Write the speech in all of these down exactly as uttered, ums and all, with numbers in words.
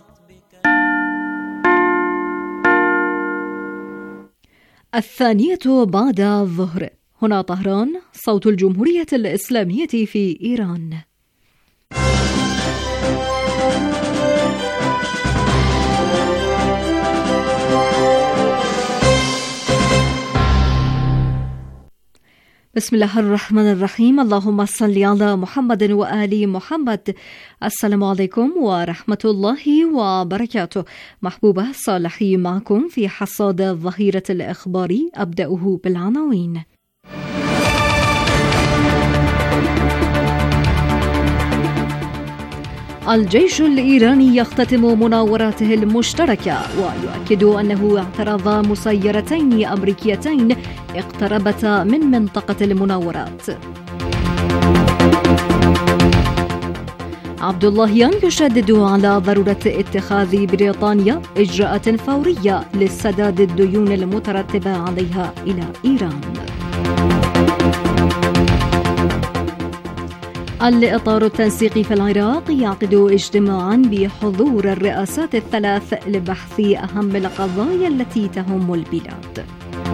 الثانية بعد الظهر. هنا طهران، صوت الجمهورية الإسلامية في إيران. بسم الله الرحمن الرحيم. اللهم صل على محمد وآل محمد. السلام عليكم ورحمة الله وبركاته. محبوبة صالحي معكم في حصاد الظهيرة الإخباري. أبدأه بالعناوين. الجيش الإيراني يختتم مناوراته المشتركة ويؤكد أنه اعترض مسيرتين أمريكيتين اقتربتا من منطقة المناورات. عبد اللهيان يشدد على ضرورة اتخاذ بريطانيا إجراءات فورية لسداد الديون المترتبة عليها إلى إيران. الإطار التنسيقي في العراق يعقد اجتماعا بحضور الرئاسات الثلاث لبحث أهم القضايا التي تهم البلاد.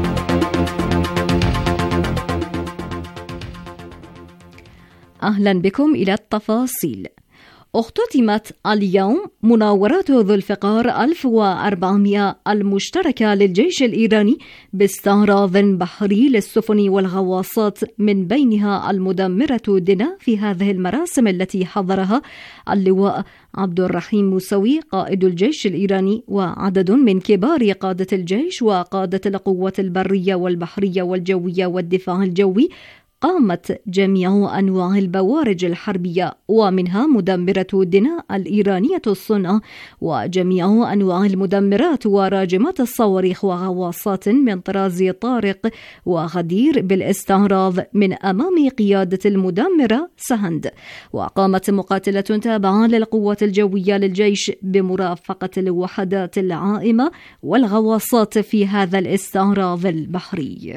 أهلا بكم إلى التفاصيل. اختتمت اليوم مناورات ذو الفقار ألف وأربعمائة المشتركة للجيش الإيراني باستعراض بحري للسفن والغواصات، من بينها المدمرة دنا. في هذه المراسم التي حضرها اللواء عبد الرحيم موسوي قائد الجيش الإيراني وعدد من كبار قادة الجيش وقادة القوات البرية والبحرية والجوية والدفاع الجوي، قامت جميع أنواع البوارج الحربية ومنها مدمرة دنا الإيرانية الصنع وجميع أنواع المدمرات وراجمات الصواريخ وغواصات من طراز طارق وغدير بالاستعراض من أمام قيادة المدمرة سهند. وقامت مقاتلة تابعة للقوات الجوية للجيش بمرافقة الوحدات العائمة والغواصات في هذا الاستعراض البحري.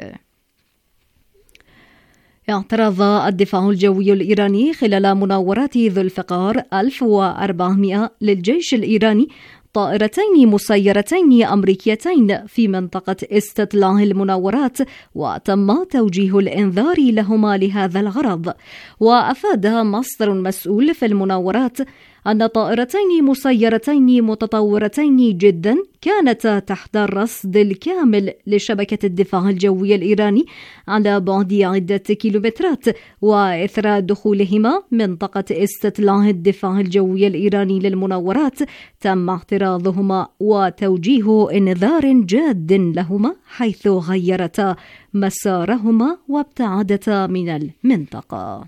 اعترض الدفاع الجوي الإيراني خلال مناورات ذو الفقار ألف وأربعمائة للجيش الإيراني طائرتين مسيرتين أمريكيتين في منطقة استطلاع المناورات، وتم توجيه الإنذار لهما لهذا الغرض. وأفاد مصدر مسؤول في المناورات أن طائرتين مسيرتين متطورتين جدا كانتا تحت الرصد الكامل لشبكة الدفاع الجوي الإيراني على بعد عدة كيلومترات، وإثر دخولهما منطقة استطلاع الدفاع الجوي الإيراني للمناورات تم اعتراضهما وتوجيه إنذار جاد لهما، حيث غيرتا مسارهما وابتعدتا من المنطقة.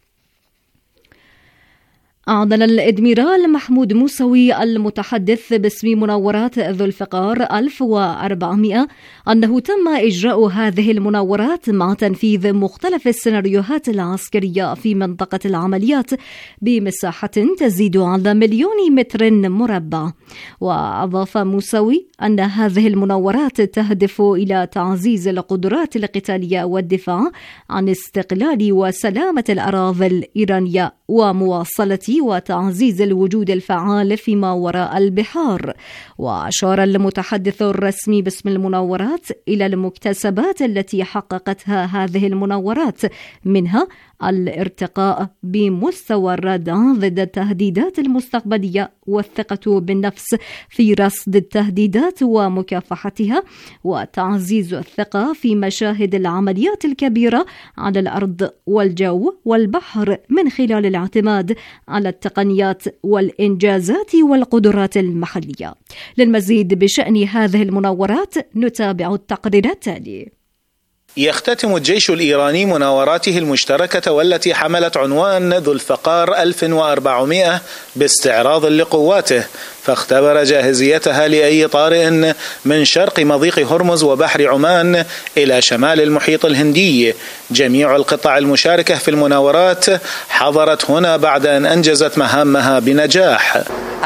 أعلن الإدميرال محمود موسوي المتحدث باسم مناورات ذو الفقار ألف وأربعمائة أنه تم إجراء هذه المناورات مع تنفيذ مختلف السيناريوهات العسكرية في منطقة العمليات بمساحة تزيد على مليون متر مربع. وأضاف موسوي أن هذه المناورات تهدف إلى تعزيز القدرات القتالية والدفاع عن استقلال وسلامة الأراضي الإيرانية ومواصلة وتعزيز الوجود الفعال فيما وراء البحار. وأشار المتحدث الرسمي باسم المناورات إلى المكتسبات التي حققتها هذه المناورات، منها الارتقاء بمستوى الردع ضد التهديدات المستقبلية والثقة بالنفس في رصد التهديدات ومكافحتها، وتعزيز الثقة في مشاهد العمليات الكبيرة على الأرض والجو والبحر من خلال الاعتماد على التقنيات والإنجازات والقدرات المحلية. للمزيد بشأن هذه المناورات نتابع التقرير التالي. يختتم الجيش الإيراني مناوراته المشتركة والتي حملت عنوان ذو الفقار ألف وأربعمائة باستعراض لقواته، فاختبر جاهزيتها لأي طارئ من شرق مضيق هرمز وبحر عمان إلى شمال المحيط الهندي. جميع القطاع المشاركة في المناورات حضرت هنا بعد أن أنجزت مهامها بنجاح.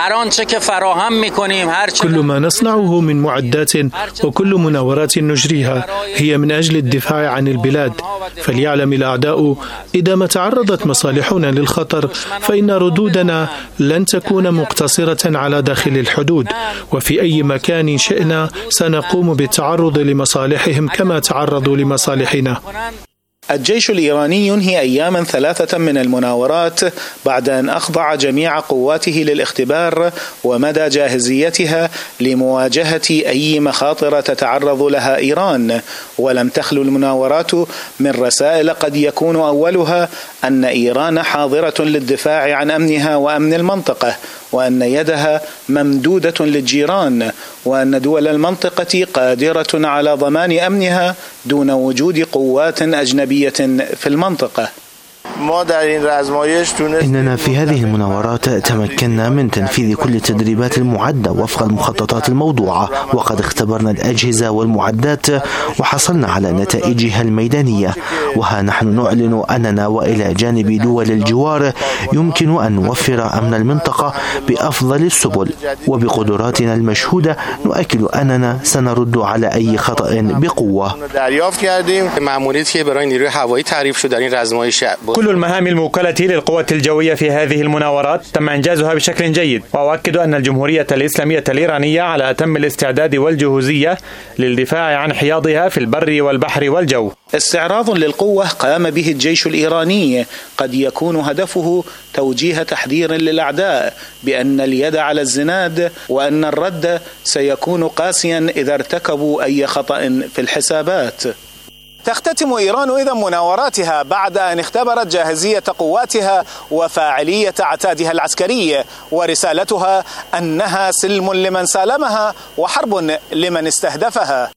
كل ما نصنعه من معدات وكل مناورات نجريها هي من أجل الدفاع عن البلاد، فليعلم الأعداء إذا ما تعرضت مصالحنا للخطر فإن ردودنا لن تكون مقتصرة على داخل الحدود، وفي أي مكان شئنا سنقوم بالتعرض لمصالحهم كما تعرضوا لمصالحنا. الجيش الإيراني ينهي أياما ثلاثة من المناورات بعد أن أخضع جميع قواته للاختبار ومدى جاهزيتها لمواجهة أي مخاطر تتعرض لها إيران، ولم تخلو المناورات من رسائل قد يكون أولها أن إيران حاضرة للدفاع عن أمنها وأمن المنطقة، وأن يدها ممدودة للجيران، وأن دول المنطقة قادرة على ضمان أمنها دون وجود قوات أجنبية في المنطقة. إننا في هذه المناورات تمكنا من تنفيذ كل التدريبات المعدة وفق المخططات الموضوعة، وقد اختبرنا الأجهزة والمعدات وحصلنا على نتائجها الميدانية، وها نحن نعلن أننا وإلى جانب دول الجوار يمكن أن نوفر أمن المنطقة بأفضل السبل، وبقدراتنا المشهودة نؤكد أننا سنرد على أي خطأ بقوة. كل المهام الموكلة للقوات الجوية في هذه المناورات تم إنجازها بشكل جيد، وأؤكد أن الجمهورية الإسلامية الإيرانية على أتم الاستعداد والجهوزية للدفاع عن حياضها في البر والبحر والجو. استعراض للقوة قام به الجيش الإيراني قد يكون هدفه توجيه تحذير للأعداء بأن اليد على الزناد، وأن الرد سيكون قاسيا إذا ارتكبوا أي خطأ في الحسابات. تختتم إيران إذا مناوراتها بعد أن اختبرت جاهزية قواتها وفاعلية عتادها العسكري، ورسالتها أنها سلم لمن سالمها وحرب لمن استهدفها.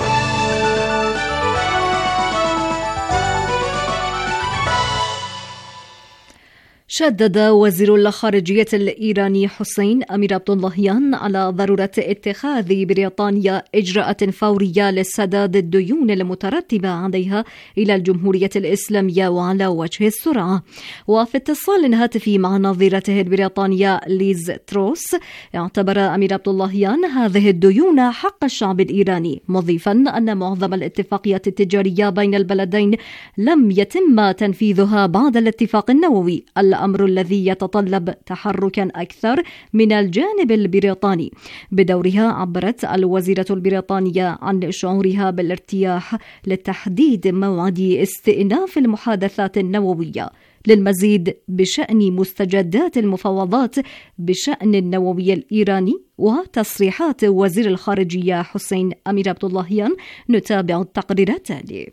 شدد وزير الخارجية الإيراني حسين أمير عبد اللهيان على ضرورة اتخاذ بريطانيا إجراءات فورية لسداد الديون المترتبة عليها إلى الجمهورية الإسلامية وعلى وجه السرعة. وفي اتصال هاتفي مع نظيرته البريطانية ليز تروس، اعتبر أمير عبد اللهيان هذه الديون حق الشعب الإيراني، مضيفا أن معظم الاتفاقيات التجارية بين البلدين لم يتم تنفيذها بعد الاتفاق النووي، الأمر الذي يتطلب تحركا أكثر من الجانب البريطاني. بدورها عبرت الوزيرة البريطانية عن شعورها بالارتياح لتحديد موعد استئناف المحادثات النووية. للمزيد بشأن مستجدات المفاوضات بشأن النووي الإيراني وتصريحات وزير الخارجية حسين أمير عبد اللهيان، نتابع التقرير التالي.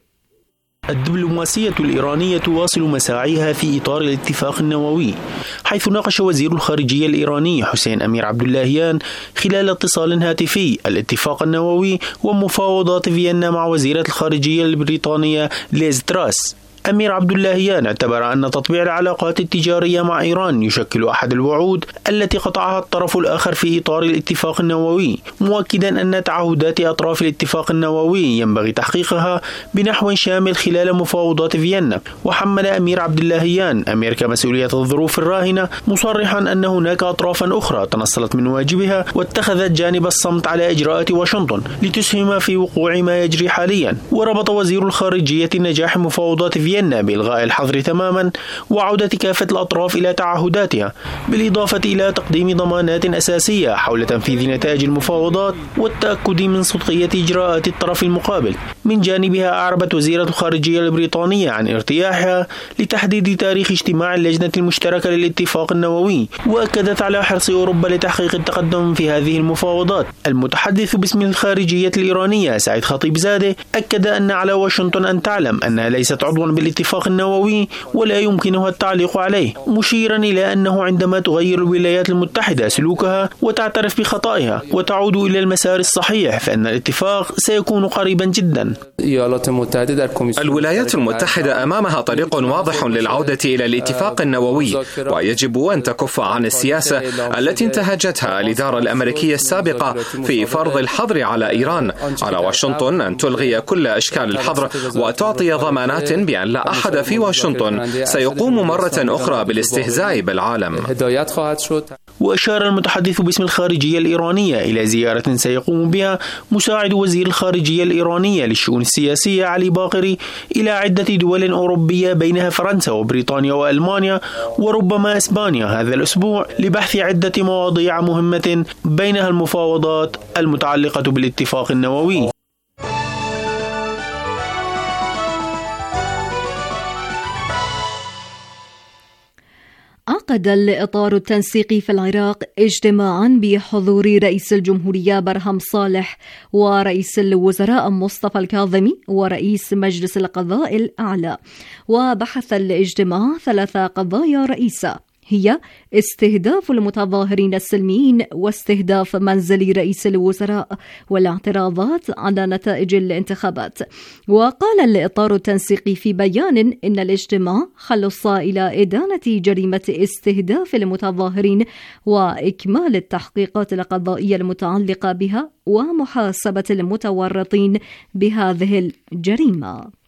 الدبلوماسية الإيرانية تواصل مساعيها في إطار الاتفاق النووي، حيث ناقش وزير الخارجية الإيراني حسين أمير عبد اللهيان خلال اتصال هاتفي الاتفاق النووي ومفاوضات فيينا مع وزيرة الخارجية البريطانية ليز تراس. أمير عبد اللهيان اعتبر أن تطبيع العلاقات التجارية مع إيران يشكل أحد الوعود التي قطعها الطرف الآخر في إطار الاتفاق النووي، مؤكدا أن تعهدات أطراف الاتفاق النووي ينبغي تحقيقها بنحو شامل خلال مفاوضات فيينا. وحمل أمير عبد اللهيان أمريكا مسؤولية الظروف الراهنة، مصرحا أن هناك أطرافا أخرى تنصلت من واجبها واتخذت جانب الصمت على إجراءات واشنطن لتسهم في وقوع ما يجري حاليا. وربط وزير الخارجية نجاح مفاوضات فيينا بإلغاء الحظر تماما وعودة كافة الأطراف إلى تعهداتها، بالإضافة إلى تقديم ضمانات أساسية حول تنفيذ نتائج المفاوضات والتأكد من صدقية إجراءات الطرف المقابل. من جانبها أعربت وزيرة الخارجية البريطانية عن ارتياحها لتحديد تاريخ اجتماع اللجنة المشتركة للاتفاق النووي، وأكدت على حرص أوروبا لتحقيق التقدم في هذه المفاوضات. المتحدث باسم الخارجية الإيرانية سعيد خطيب زاده أكد أن على واشنطن أن تعلم أنها ليست عضوا بالاتفاق النووي ولا يمكنها التعليق عليه، مشيرا إلى أنه عندما تغير الولايات المتحدة سلوكها وتعترف بخطئها وتعود إلى المسار الصحيح فإن الاتفاق سيكون قريبا جدا. الولايات المتحدة أمامها طريق واضح للعودة إلى الاتفاق النووي، ويجب أن تكف عن السياسة التي انتهجتها الإدارة الأمريكية السابقة في فرض الحظر على إيران. على واشنطن أن تلغي كل أشكال الحظر وتعطي ضمانات بأن لا أحد في واشنطن سيقوم مرة أخرى بالاستهزاء بالعالم. وأشار المتحدث باسم الخارجية الإيرانية إلى زيارة سيقوم بها مساعد وزير الخارجية الإيرانية للشؤون السياسية علي باقري إلى عدة دول أوروبية بينها فرنسا وبريطانيا وألمانيا وربما إسبانيا هذا الأسبوع لبحث عدة مواضيع مهمة بينها المفاوضات المتعلقة بالاتفاق النووي. عقد الإطار التنسيقي في العراق اجتماعا بحضور رئيس الجمهورية برهم صالح ورئيس الوزراء مصطفى الكاظمي ورئيس مجلس القضاء الأعلى، وبحث الاجتماع ثلاث قضايا رئيسة هي استهداف المتظاهرين السلميين واستهداف منزل رئيس الوزراء والاعتراضات على نتائج الانتخابات. وقال الإطار التنسيقي في بيان إن الاجتماع خلص إلى إدانة جريمة استهداف المتظاهرين وإكمال التحقيقات القضائية المتعلقة بها ومحاسبة المتورطين بهذه الجريمة.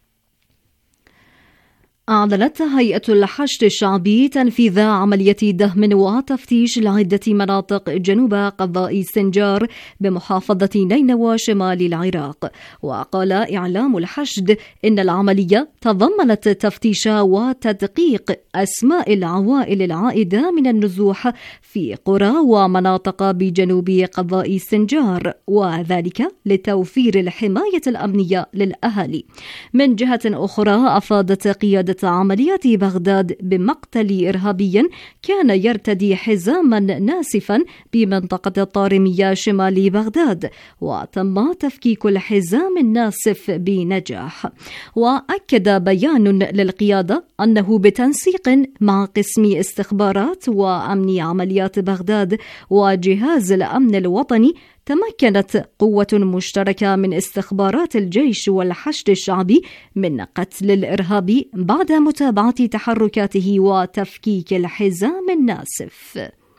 أعلنت هيئة الحشد الشعبي تنفيذ عملية دهم وتفتيش لعدة مناطق جنوب قضاء سنجار بمحافظة نينوى شمال العراق. وقال إعلام الحشد إن العملية تضمنت تفتيش وتدقيق أسماء العوائل العائدة من النزوح في قرى ومناطق بجنوب قضاء سنجار، وذلك لتوفير الحماية الأمنية للأهالي. من جهة أخرى أفادت قيادة عمليات بغداد بمقتل إرهابي كان يرتدي حزاما ناسفا بمنطقة الطارمية شمال بغداد، وتم تفكيك الحزام الناسف بنجاح. وأكد بيان للقيادة أنه بتنسيق مع قسم استخبارات وأمن عمليات بغداد وجهاز الأمن الوطني تمكنت قوة مشتركة من استخبارات الجيش والحشد الشعبي من قتل الإرهابي بعد متابعة تحركاته وتفكيك الحزام الناسف.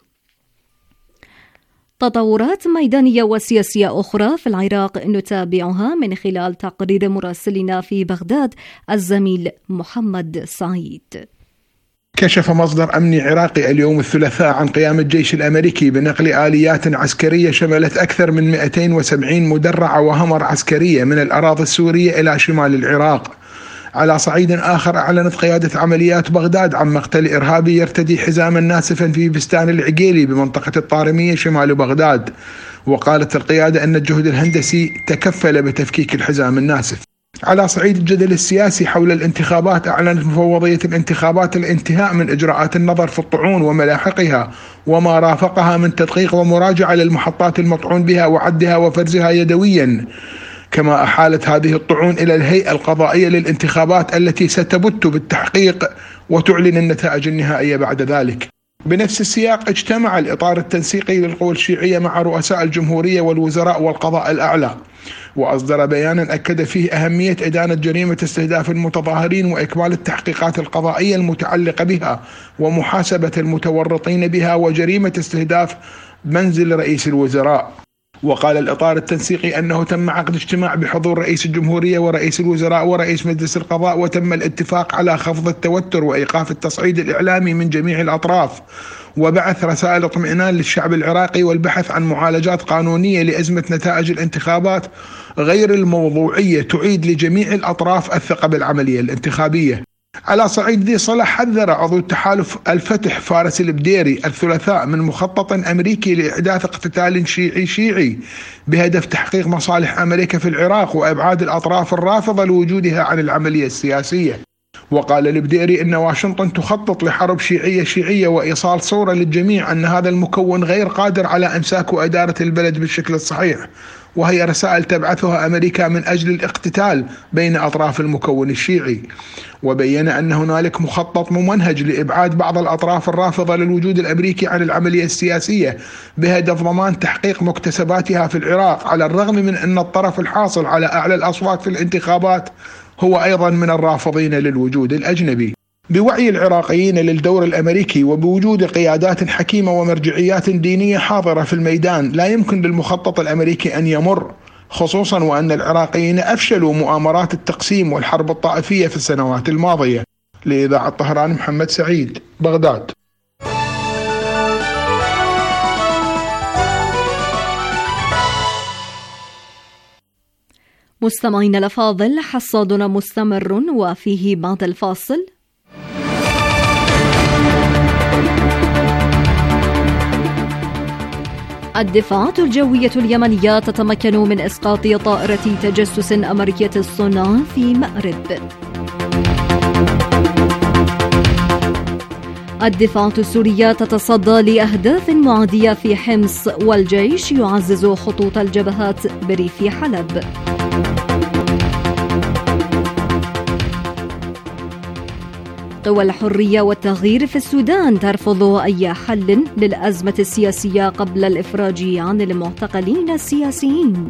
تطورات ميدانية وسياسية أخرى في العراق نتابعها من خلال تقرير مراسلنا في بغداد الزميل محمد سعيد. كشف مصدر أمني عراقي اليوم الثلاثاء عن قيام الجيش الأمريكي بنقل آليات عسكرية شملت أكثر من مئتين وسبعين مدرعة وهمر عسكرية من الأراضي السورية إلى شمال العراق. على صعيد آخر أعلنت قيادة عمليات بغداد عن مقتل إرهابي يرتدي حزاما ناسفا في بستان العقيلي بمنطقة الطارمية شمال بغداد. وقالت القيادة أن الجهد الهندسي تكفل بتفكيك الحزام الناسف. على صعيد الجدل السياسي حول الانتخابات، أعلنت مفوضية الانتخابات الانتهاء من إجراءات النظر في الطعون وملاحقها وما رافقها من تدقيق ومراجعة للمحطات المطعون بها وعدها وفرزها يدويا. كما أحالت هذه الطعون إلى الهيئة القضائية للانتخابات التي ستبت بالتحقيق وتعلن النتائج النهائية بعد ذلك. بنفس السياق اجتمع الإطار التنسيقي للقوى الشيعية مع رؤساء الجمهورية والوزراء والقضاء الأعلى، وأصدر بيانا أكد فيه أهمية إدانة جريمة استهداف المتظاهرين وإكمال التحقيقات القضائية المتعلقة بها ومحاسبة المتورطين بها وجريمة استهداف منزل رئيس الوزراء. وقال الإطار التنسيقي أنه تم عقد اجتماع بحضور رئيس الجمهورية ورئيس الوزراء ورئيس مجلس القضاء، وتم الاتفاق على خفض التوتر وإيقاف التصعيد الإعلامي من جميع الأطراف وبعث رسائل اطمئنان للشعب العراقي والبحث عن معالجات قانونية لأزمة نتائج الانتخابات غير الموضوعية تعيد لجميع الأطراف الثقة بالعملية الانتخابية. على صعيد ذي صلة، حذر عضو التحالف الفتح فارس البديري الثلاثاء من مخطط أمريكي لإحداث اقتتال شيعي شيعي بهدف تحقيق مصالح أمريكا في العراق وإبعاد الأطراف الرافضة لوجودها عن العملية السياسية. وقال البديري إن واشنطن تخطط لحرب شيعية شيعية وإيصال صورة للجميع أن هذا المكون غير قادر على إمساك وإدارة البلد بالشكل الصحيح، وهي رسائل تبعثها أمريكا من أجل الاقتتال بين أطراف المكون الشيعي. وبين أن هنالك مخطط ممنهج لإبعاد بعض الأطراف الرافضة للوجود الأمريكي عن العملية السياسية بهدف ضمان تحقيق مكتسباتها في العراق، على الرغم من أن الطرف الحاصل على أعلى الأصوات في الانتخابات هو أيضا من الرافضين للوجود الأجنبي. بوعي العراقيين للدور الأمريكي وبوجود قيادات حكيمة ومرجعيات دينية حاضرة في الميدان، لا يمكن للمخطط الأمريكي أن يمر، خصوصا وأن العراقيين أفشلوا مؤامرات التقسيم والحرب الطائفية في السنوات الماضية. لإذاعة طهران، محمد سعيد، بغداد. مستمعين الأفاضل، حصادنا مستمر وفيه بعد الفاصل. الدفاعات الجوية اليمنية تتمكن من إسقاط طائرة تجسس أمريكية الصنع في مأرب. الدفاعات السورية تتصدى لأهداف معادية في حمص، والجيش يعزز خطوط الجبهات بريف حلب. قوى الحرية والتغيير في السودان ترفض أي حل للأزمة السياسية قبل الإفراج عن المعتقلين السياسيين.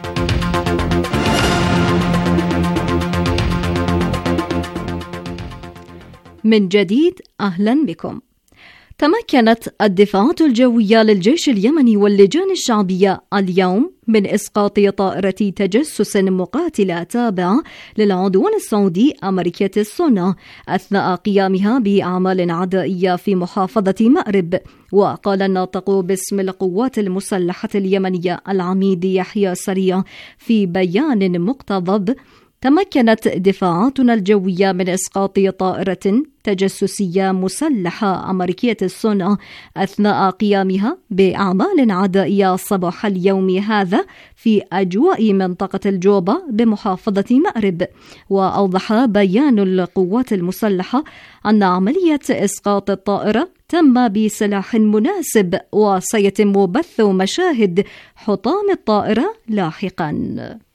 من جديد أهلا بكم. تمكنت الدفاعات الجوية للجيش اليمني واللجان الشعبية اليوم من إسقاط طائرة تجسس مقاتلة تابعة للعدوان السعودي أمريكية الصنع أثناء قيامها بأعمال عدائية في محافظة مأرب. وقال الناطق باسم القوات المسلحة اليمنية العميد يحيى سريع في بيان مقتضب: تمكنت دفاعاتنا الجوية من إسقاط طائرة تجسسية مسلحة أمريكية الصنع أثناء قيامها بأعمال عدائية صباح اليوم هذا في أجواء منطقة الجوبة بمحافظة مأرب. وأوضح بيان القوات المسلحة أن عملية إسقاط الطائرة تم بسلاح مناسب، وسيتم بث مشاهد حطام الطائرة لاحقاً.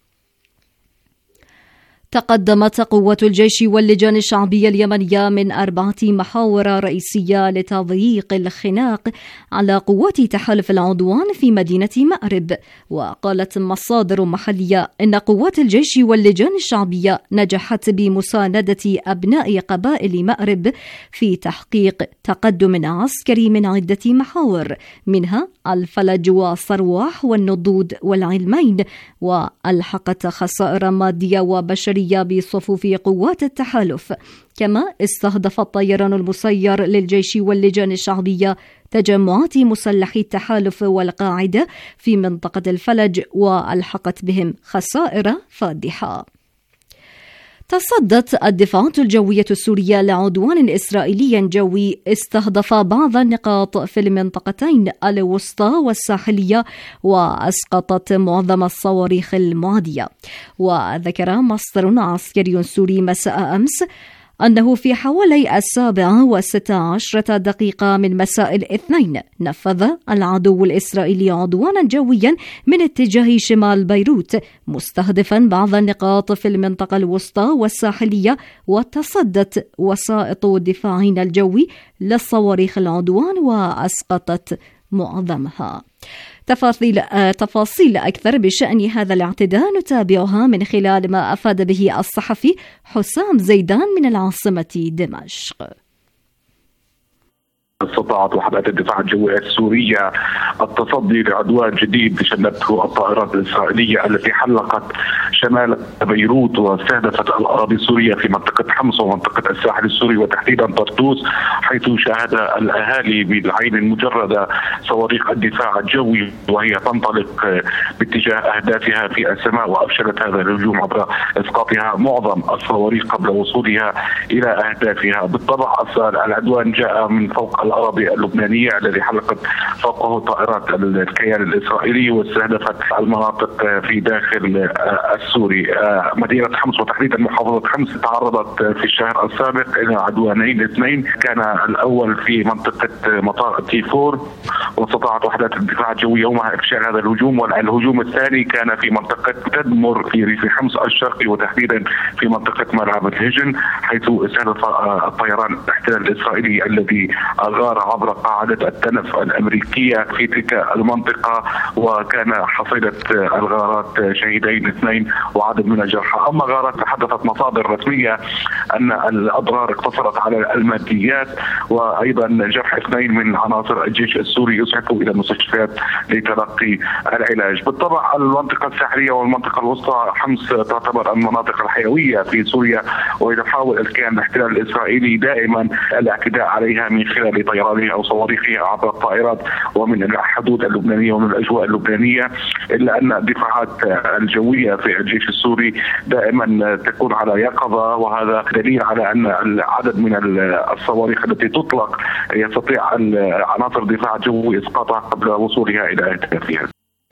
تقدمت قوات الجيش واللجان الشعبية اليمنية من أربعة محاور رئيسية لتضييق الخناق على قوات تحالف العدوان في مدينة مأرب. وقالت مصادر محلية إن قوات الجيش واللجان الشعبية نجحت بمساندة أبناء قبائل مأرب في تحقيق تقدم عسكري من عدة محاور، منها الفلج وصرواح والنضود والعلمين، وألحقت خسائر مادية وبشرية بصفوف قوات التحالف. كما استهدف الطيران المسير للجيش واللجان الشعبية تجمعات مسلحي التحالف والقاعدة في منطقة الفلج، وألحقت بهم خسائر فادحة. تصدت الدفاعات الجوية السورية لعدوان إسرائيلي جوي استهدف بعض النقاط في المنطقتين الوسطى والساحلية، وأسقطت معظم الصواريخ المعادية. وذكر مصدر عسكري سوري مساء أمس أنه في حوالي السابعة والستة عشرة دقيقة من مساء الاثنين نفذ العدو الإسرائيلي عدوانا جويا من اتجاه شمال بيروت، مستهدفا بعض النقاط في المنطقة الوسطى والساحلية، وتصدت وسائط دفاعين الجوي للصواريخ العدوان وأسقطت معظمها. تفاصيل تفاصيل أكثر بشأن هذا الاعتداء نتابعها من خلال ما أفاد به الصحفي حسام زيدان من العاصمة دمشق. استطاعت وحدات الدفاع الجوي السورية التصدي لعدوان جديد شنته الطائرات الإسرائيلية التي حلقت شمال بيروت واستهدفت الأراضي السورية في منطقة حمص ومنطقة الساحل السوري وتحديدا طرطوس، حيث شاهد الأهالي بالعين المجردة صواريخ الدفاع الجوي وهي تنطلق باتجاه أهدافها في السماء. وأفشلت هذا الهجوم عبر إسقاطها معظم الصواريخ قبل وصولها إلى أهدافها. بالطبع العدوان جاء من فوق الأراضي اللبنانية الذي حلقت فوقه طائرات الكيان الإسرائيلي واستهدفت المناطق في داخل السوري. مدينة حمص وتحديدا محافظة حمص تعرضت في الشهر السابق إلى عدوانين اثنين، كان الأول في منطقة مطار تيفور واستطاعت وحدات الدفاع الجوي يومها إفشال هذا الهجوم، والهجوم الثاني كان في منطقة تدمر في ريف حمص الشرقي وتحديدا في منطقة ملعب الهجن، حيث استهدف الطيران الاحتلال الإسرائيلي الذي غار عبر قاعدة التنف الأمريكية في تلك المنطقة، وكان حصيلة الغارات شهيدين اثنين وعدد من الجرحى. أما غارات تحدثت مصادر رسمية أن الأضرار اقتصرت على الماديات، وأيضا جرح اثنين من عناصر الجيش السوري يسعفوا إلى المستشفيات لتلقي العلاج. بالطبع المنطقة الساحلية والمنطقة الوسطى حمص تعتبر المناطق الحيوية في سوريا، ويحاول الكيان الاحتلال الإسرائيلي دائما الاعتداء عليها من خلال طيرانها أو صواريخها عبر الطائرات ومن الحدود اللبنانية ومن الأجواء اللبنانية، إلا أن الدفاعات الجوية في الجيش السوري دائما تكون على يقظة، وهذا دليل على أن العدد من الصواريخ التي تطلق يستطيع عناصر الدفاع الجوي إسقاطها قبل وصولها إلى أهدافها.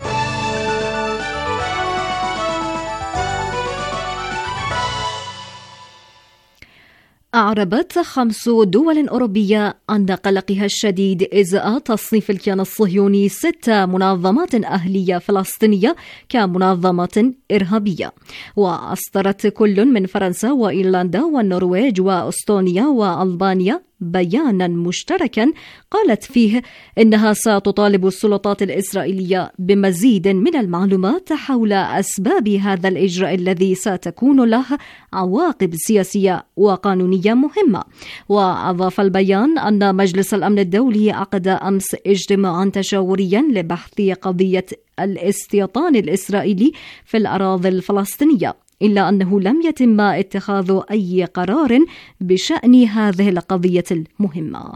أعربت خمس دول أوروبية عن قلقها الشديد إزاء تصنيف الكيان الصهيوني ست منظمات أهلية فلسطينية كمنظمات إرهابية. وأصدرت كل من فرنسا وإيرلندا والنرويج وأستونيا وألبانيا بيانا مشتركا قالت فيه إنها ستطالب السلطات الإسرائيلية بمزيد من المعلومات حول أسباب هذا الإجراء الذي ستكون له عواقب سياسية وقانونية مهمة. وأضاف البيان أن مجلس الأمن الدولي عقد أمس اجتماعا تشاوريا لبحث قضية الاستيطان الإسرائيلي في الأراضي الفلسطينية، إلا أنه لم يتم اتخاذ أي قرار بشأن هذه القضية المهمة.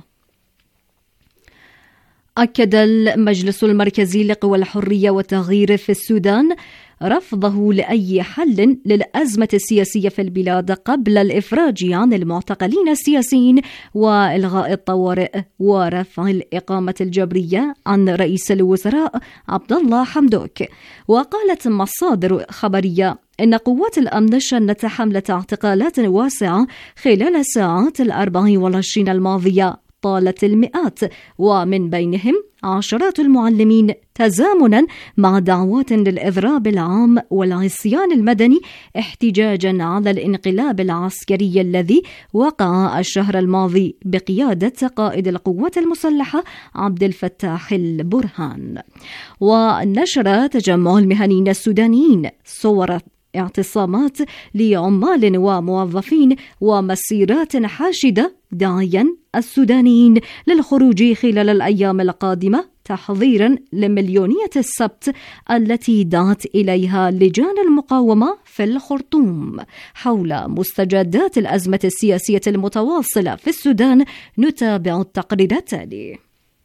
أكد المجلس المركزي لقوى الحرية والتغيير في السودان رفضه لأي حل للأزمة السياسية في البلاد قبل الإفراج عن المعتقلين السياسيين وإلغاء الطوارئ ورفع الإقامة الجبرية عن رئيس الوزراء عبد الله حمدوك. وقالت مصادر خبرية إن قوات الأمن شنت حملة اعتقالات واسعة خلال الساعات الأربع والعشرين الماضية طالت المئات، ومن بينهم عشرات المعلمين، تزامنا مع دعوات للإضراب العام والعصيان المدني احتجاجا على الانقلاب العسكري الذي وقع الشهر الماضي بقيادة قائد القوات المسلحة عبد الفتاح البرهان. ونشر تجمع المهنيين السودانيين صور اعتصامات لعمال وموظفين ومسيرات حاشدة داعيا السودانيين للخروج خلال الأيام القادمة تحضيرا لمليونية السبت التي دعت إليها لجان المقاومة في الخرطوم. حول مستجدات الأزمة السياسية المتواصلة في السودان نتابع التقرير التالي.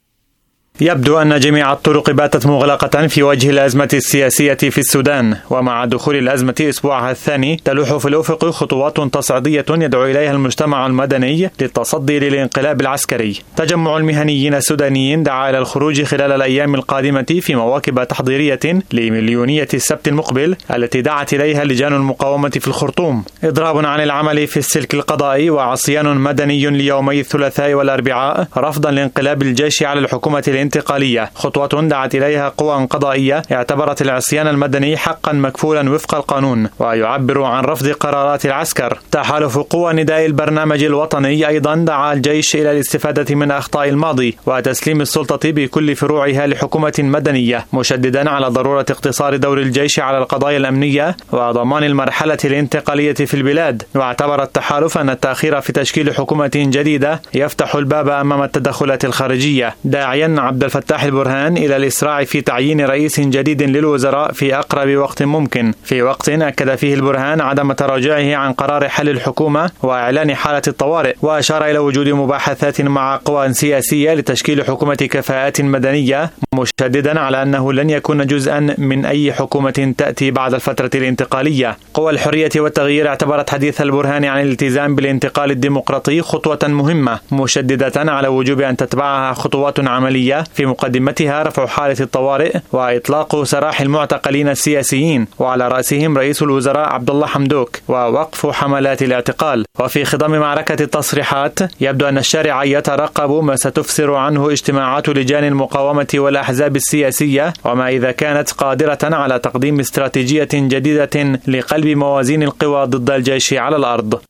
يبدو أن جميع الطرق باتت مغلقة في وجه الأزمة السياسية في السودان، ومع دخول الأزمة أسبوعها الثاني تلوح في الأفق خطوات تصعيدية يدعو إليها المجتمع المدني للتصدي للانقلاب العسكري. تجمع المهنيين السودانيين دعا إلى الخروج خلال الأيام القادمة في مواكب تحضيرية لمليونية السبت المقبل التي دعت إليها لجان المقاومة في الخرطوم. إضراب عن العمل في السلك القضائي وعصيان مدني ليومي الثلاثاء والأربعاء رفضا لانقلاب الجيش على الحكومة الانتقالية، خطوة دعت إليها قوى قضائية اعتبرت العصيان المدني حقا مكفولا وفق القانون ويعبر عن رفض قرارات العسكر. تحالف قوى نداء البرنامج الوطني أيضا دعا الجيش إلى الاستفادة من أخطاء الماضي وتسليم السلطة بكل فروعها لحكومة مدنية، مشددا على ضرورة اقتصار دور الجيش على القضايا الأمنية وضمان المرحلة الانتقالية في البلاد. واعتبر التحالف أن التأخير في تشكيل حكومة جديدة يفتح الباب أمام التدخلات الخارجية، داعيا عبد الفتاح البرهان إلى الإسراع في تعيين رئيس جديد للوزراء في أقرب وقت ممكن، في وقت أكد فيه البرهان عدم تراجعه عن قرار حل الحكومة وإعلان حالة الطوارئ، وأشار إلى وجود مباحثات مع قوى سياسية لتشكيل حكومة كفاءات مدنية، مشددا على أنه لن يكون جزءا من أي حكومة تأتي بعد الفترة الانتقالية. قوى الحرية والتغيير اعتبرت حديث البرهان عن الالتزام بالانتقال الديمقراطي خطوة مهمة، مشددة على وجوب أن تتبعها خطوات عملية في مقدمتها رفع حالة الطوارئ وإطلاق سراح المعتقلين السياسيين وعلى رأسهم رئيس الوزراء عبد الله حمدوك ووقف حملات الاعتقال. وفي خضم معركة التصريحات يبدو أن الشارع يترقب ما ستفسر عنه اجتماعات لجان المقاومة والأحزاب السياسية وما إذا كانت قادرة على تقديم استراتيجية جديدة لقلب موازين القوى ضد الجيش على الأرض.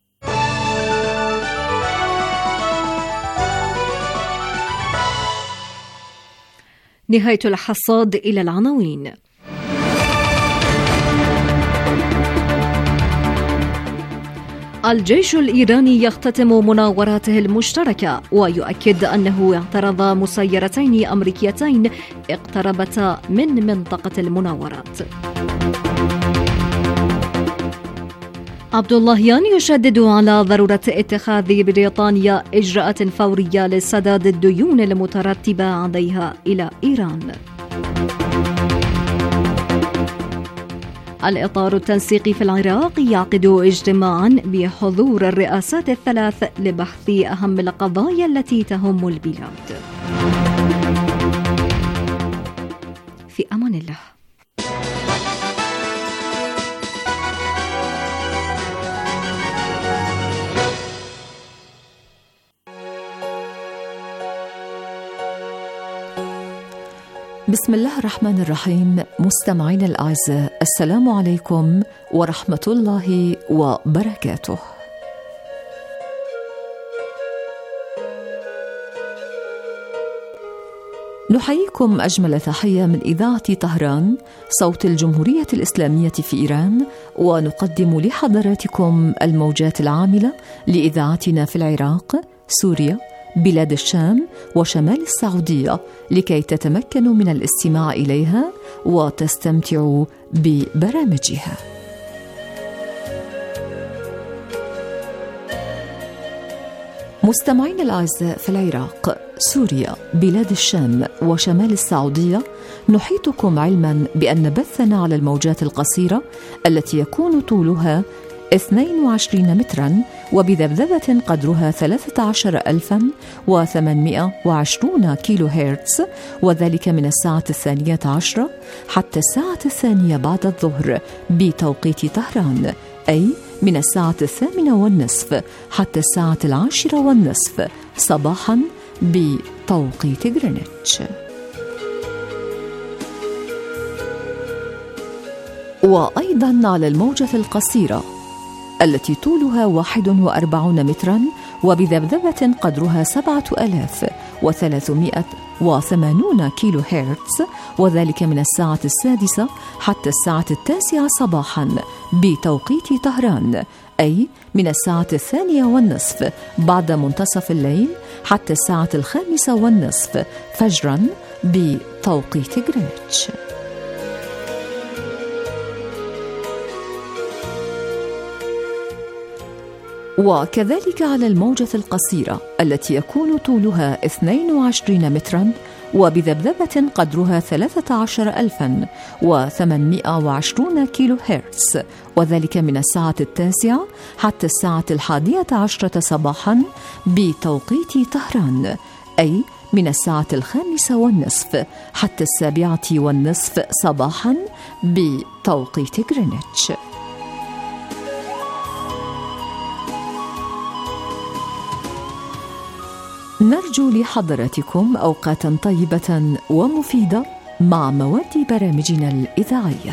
نهاية الحصاد إلى العناوين. الجيش الإيراني يختتم مناوراته المشتركة ويؤكد أنه اعترض مسيرتين أمريكيتين اقتربتا من منطقة المناورات. عبد اللهيان يشدد على ضرورة اتخاذ بريطانيا إجراءات فورية لسداد الديون المترتبة عليها إلى إيران. الإطار التنسيقي في العراق يعقد اجتماعا بحضور الرئاسات الثلاث لبحث أهم القضايا التي تهم البلاد. في أمان الله. بسم الله الرحمن الرحيم. مستمعينا الأعزاء، السلام عليكم ورحمة الله وبركاته. نحييكم أجمل تحية من إذاعة طهران صوت الجمهورية الإسلامية في إيران، ونقدم لحضراتكم الموجات العاملة لإذاعتنا في العراق، سوريا، بلاد الشام وشمال السعودية، لكي تتمكنوا من الاستماع إليها وتستمتعوا ببرامجها. مستمعين الأعزاء، في العراق، سوريا، بلاد الشام وشمال السعودية نحيطكم علما بأن بثنا على الموجات القصيرة التي يكون طولها اثنين وعشرين مترا وبذبذبة قدرها ثلاثة عشر ألفا وثمانمائة وعشرين كيلو هرتز، وذلك من الساعة الثانية عشرة حتى الساعة الثانية بعد الظهر بتوقيت طهران، أي من الساعة الثامنة والنصف حتى الساعة العاشرة والنصف صباحا بتوقيت غرينتش. وأيضا على الموجة القصيرة التي طولها واحد وأربعون مترا وبذبذبة قدرها سبعة آلاف وثلاثمائة وثمانون كيلو هرتز، وذلك من الساعة السادسة حتى الساعة التاسعة صباحا بتوقيت طهران، أي من الساعة الثانية والنصف بعد منتصف الليل حتى الساعة الخامسة والنصف فجرا بتوقيت غرينتش. وكذلك على الموجة القصيرة التي يكون طولها اثنين وعشرين مترا وبذبذبة قدرها ثلاثة عشر ألفا وثمانمائة وعشرين كيلو هرتز، وذلك من الساعة التاسعة حتى الساعة الحادية عشرة صباحا بتوقيت طهران، أي من الساعة الخامسة والنصف حتى السابعة والنصف صباحا بتوقيت غرينتش. نرجو لحضراتكم أوقاتا طيبة ومفيدة مع مواد برامجنا الإذاعية.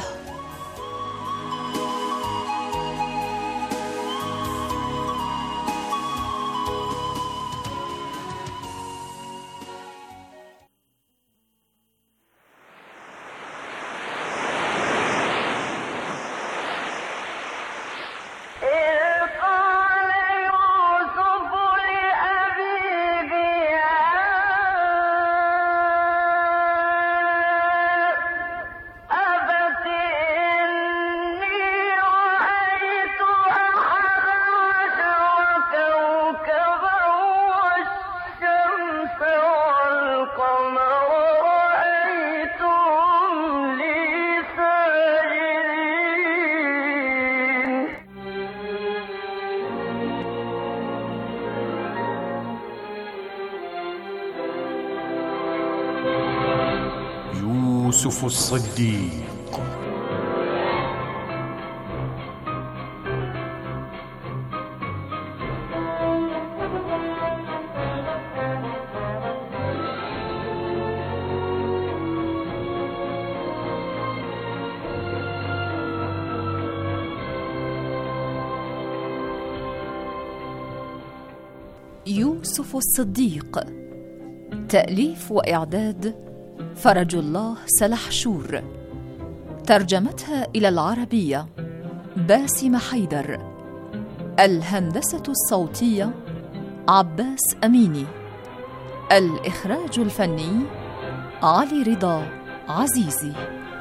يوسف الصديق. يوسف الصديق. تأليف وإعداد فرج الله سلحشور. ترجمتها إلى العربية باسم حيدر. الهندسة الصوتية عباس أميني. الإخراج الفني علي رضا عزيزي.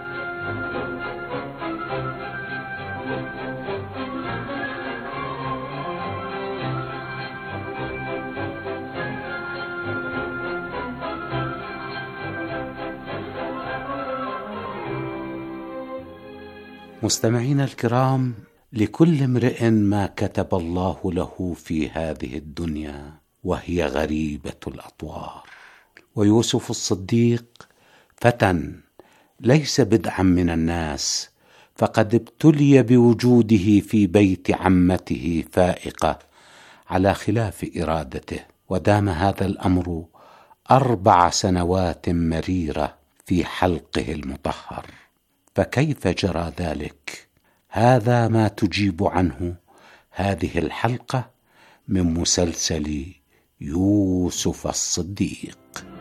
مستمعينا الكرام، لكل امرئ ما كتب الله له في هذه الدنيا وهي غريبة الأطوار. ويوسف الصديق فتى ليس بدعا من الناس، فقد ابتلي بوجوده في بيت عمته فائقة على خلاف إرادته، ودام هذا الأمر أربع سنوات مريرة في حلقه المطهر. فكيف جرى ذلك؟ هذا ما تجيب عنه هذه الحلقة من مسلسل يوسف الصديق.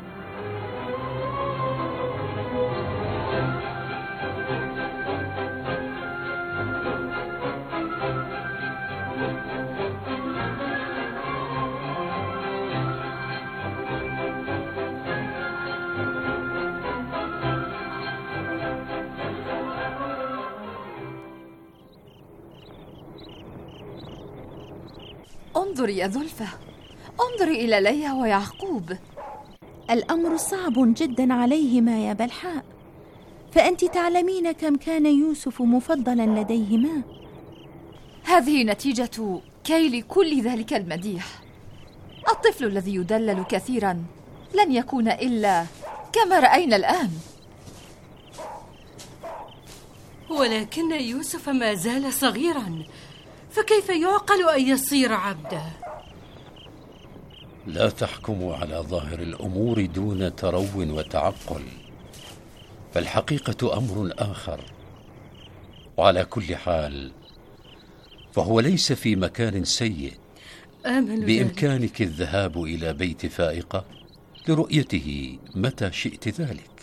انظري يا زلفة، انظري إلى ليا ويعقوب. الأمر صعب جدا عليهما يا بلحاء، فأنت تعلمين كم كان يوسف مفضلا لديهما. هذه نتيجة كيل كل ذلك المديح. الطفل الذي يدلل كثيرا لن يكون إلا كما رأينا الآن. ولكن يوسف ما زال صغيرا، فكيف يعقل أن يصير عبدا؟ لا تحكموا على ظاهر الأمور دون ترو وتعقل، فالحقيقة أمر آخر. وعلى كل حال فهو ليس في مكان سيء. آمل بإمكانك الذهاب إلى بيت فائقة لرؤيته متى شئت ذلك،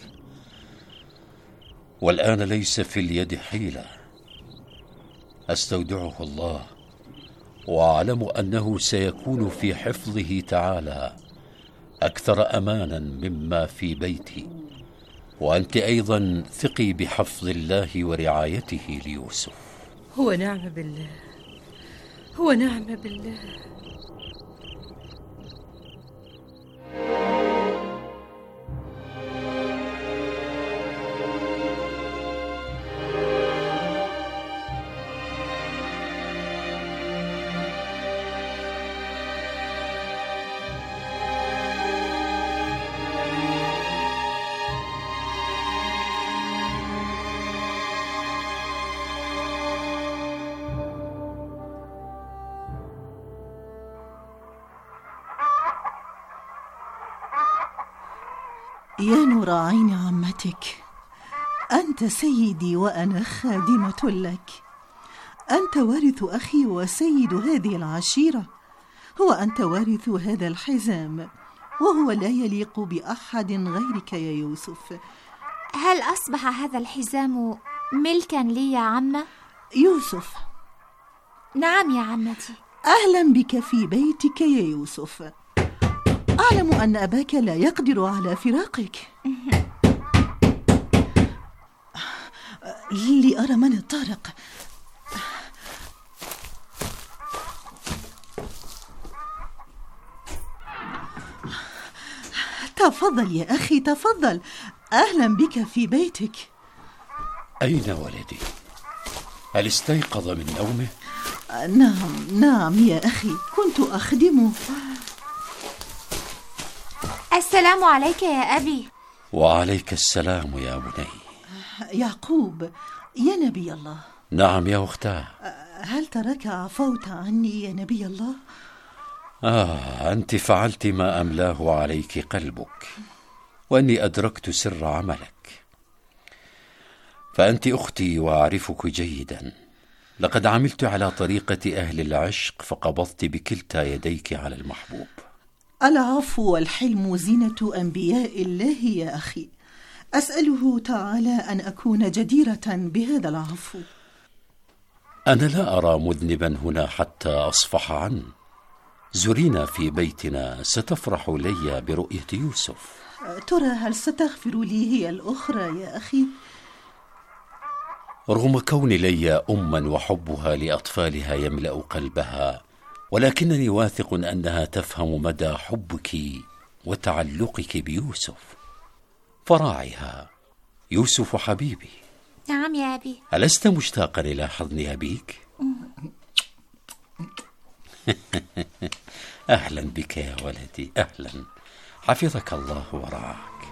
والآن ليس في اليد حيلة. أستودعه الله، وأعلم أنه سيكون في حفظه تعالى أكثر أمانا مما في بيتي. وأنت أيضا ثقي بحفظ الله ورعايته ليوسف. هو نعم بالله، هو نعم بالله. يا نور عين عمتك، أنت سيدي وأنا خادمة لك. أنت وارث أخي وسيد هذه العشيرة، هو أنت وارث هذا الحزام، وهو لا يليق بأحد غيرك يا يوسف. هل أصبح هذا الحزام ملكا لي يا عمة؟ يوسف. نعم يا عمتي. أهلا بك في بيتك يا يوسف. أعلم أن أباك لا يقدر على فراقك. لأرى من الطارق. تفضل يا أخي، تفضل. أهلا بك في بيتك. أين ولدي؟ هل استيقظ من نومه؟ نعم نعم يا أخي، كنت أخدمه. السلام عليك يا أبي. وعليك السلام يا بني. يعقوب يا نبي الله. نعم يا أختاه. هل ترك عفوت عني يا نبي الله؟ آه، أنت فعلت ما أملاه عليك قلبك، وأني أدركت سر عملك. فأنت أختي وأعرفك جيدا. لقد عملت على طريقة أهل العشق، فقبضت بكلتا يديك على المحبوب. العفو والحلم زينة أنبياء الله يا أخي. أسأله تعالى أن أكون جديرة بهذا العفو. أنا لا أرى مذنبا هنا حتى أصفح عنه. زورينا في بيتنا، ستفرح ليا برؤية يوسف. ترى هل ستغفر لي هي الأخرى يا أخي؟ رغم كون ليا أما وحبها لأطفالها يملأ قلبها، ولكنني واثق أنها تفهم مدى حبك وتعلقك بيوسف. فراعها، يوسف حبيبي. نعم يا أبي. ألست مشتاقا إلى حضن أبيك؟ أهلا بك يا ولدي، أهلا. حفظك الله ورعاك.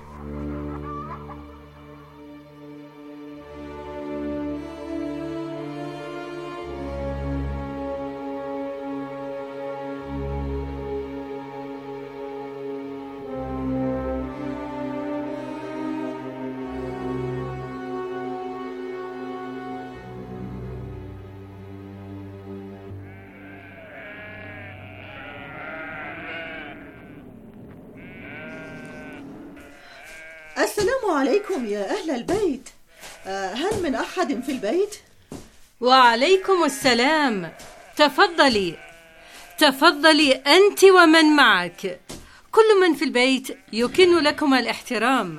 السلام عليكم يا أهل البيت. هل من أحد في البيت؟ وعليكم السلام. تفضلي تفضلي أنت ومن معك. كل من في البيت يكن لكم الاحترام.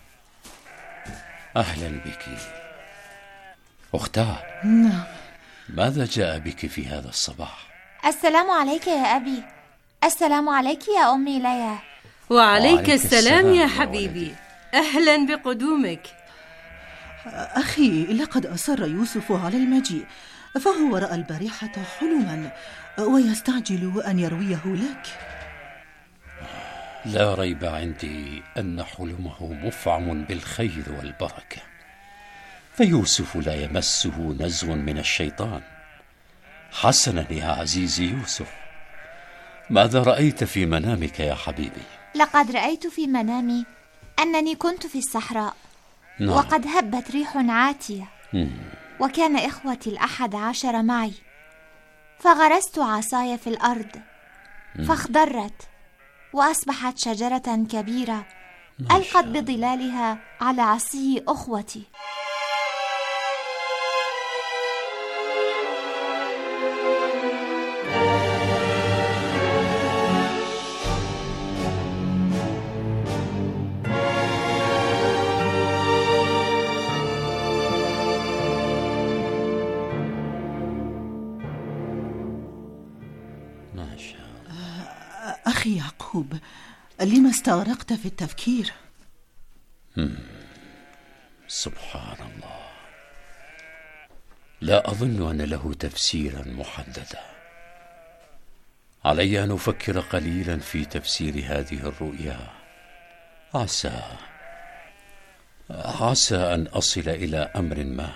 أهلا بك أختاه. نعم. ماذا جاء بك في هذا الصباح؟ السلام عليك يا أبي. السلام عليك يا أمي ليا. وعليك, وعليك السلام, السلام يا حبيبي. أهلا بقدومك. أخي، لقد أصر يوسف على المجيء، فهو رأى البارحة حلما ويستعجل أن يرويه لك. لا ريب عندي أن حلمه مفعم بالخير والبركة، فيوسف لا يمسه نزغ من الشيطان. حسنا يا عزيزي يوسف، ماذا رأيت في منامك يا حبيبي؟ لقد رأيت في منامي أنني كنت في الصحراء. نعم. وقد هبت ريح عاتية. مم. وكان إخوتي الأحد عشر معي، فغرست عصاي في الأرض مم. فاخضرت وأصبحت شجرة كبيرة ألقت بظلالها على عصي أخوتي. أخي يعقوب، لما استغرقت في التفكير؟ مم. سبحان الله، لا أظن أن له تفسيرا محددا. علي أن أفكر قليلا في تفسير هذه الرؤيا. عسى عسى أن أصل إلى أمر ما.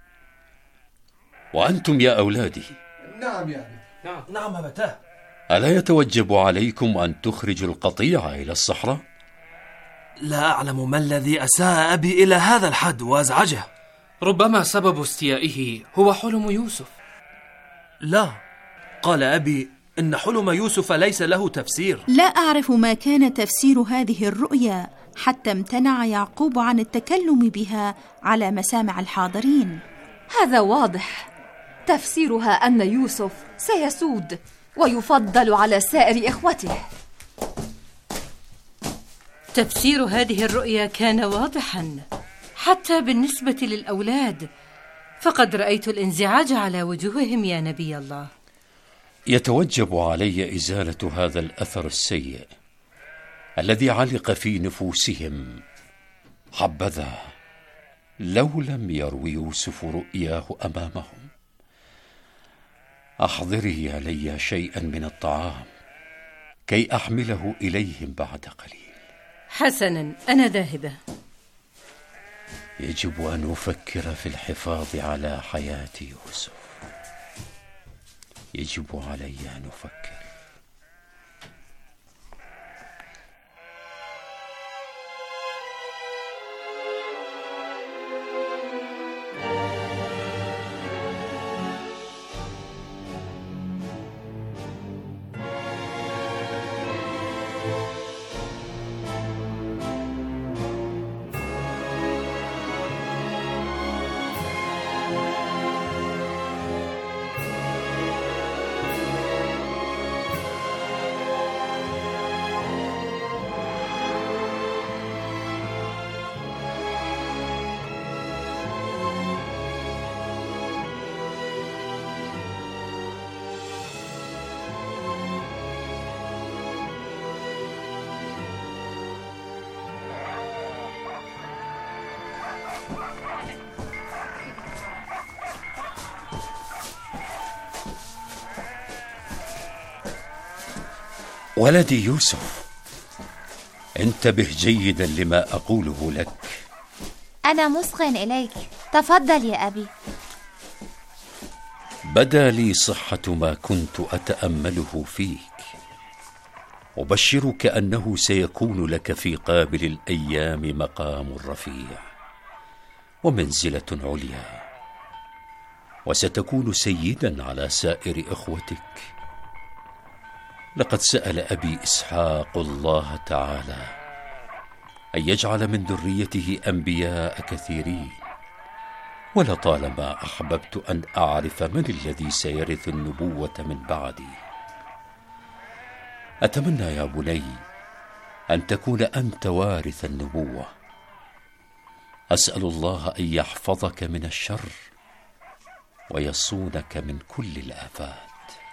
وأنتم يا أولادي. نعم يا أبي. نعم نعم أبتاه. ألا يتوجب عليكم أن تخرجوا القطيع إلى الصحراء؟ لا أعلم ما الذي أساء أبي إلى هذا الحد وأزعجه. ربما سبب استيائه هو حلم يوسف. لا، قال أبي إن حلم يوسف ليس له تفسير. لا أعرف ما كان تفسير هذه الرؤيا حتى امتنع يعقوب عن التكلم بها على مسامع الحاضرين. هذا واضح، تفسيرها أن يوسف سيسود ويفضل على سائر إخوته. تفسير هذه الرؤيا كان واضحا حتى بالنسبة للأولاد، فقد رأيت الانزعاج على وجوههم يا نبي الله. يتوجب علي إزالة هذا الأثر السيء الذي علق في نفوسهم. حبذا لو لم يروي يوسف رؤياه أمامهم. أحضري علي شيئا من الطعام كي أحمله إليهم بعد قليل. حسنا، أنا ذاهبة. يجب أن أفكر في الحفاظ على حياة يوسف. يجب علي أن أفكر. ولدي يوسف، انتبه جيدا لما أقوله لك. أنا مصغ إليك، تفضل يا أبي. بدا لي صحة ما كنت أتأمله فيك، أبشرك أنه سيكون لك في قابل الأيام مقام رفيع ومنزلة عليا، وستكون سيدا على سائر إخوتك. لقد سأل أبي إسحاق الله تعالى أن يجعل من ذريته أنبياء كثيرين، ولطالما أحببت أن أعرف من الذي سيرث النبوة من بعدي. أتمنى يا بني أن تكون أنت وارث النبوة. أسأل الله أن يحفظك من الشر ويصونك من كل الآفات.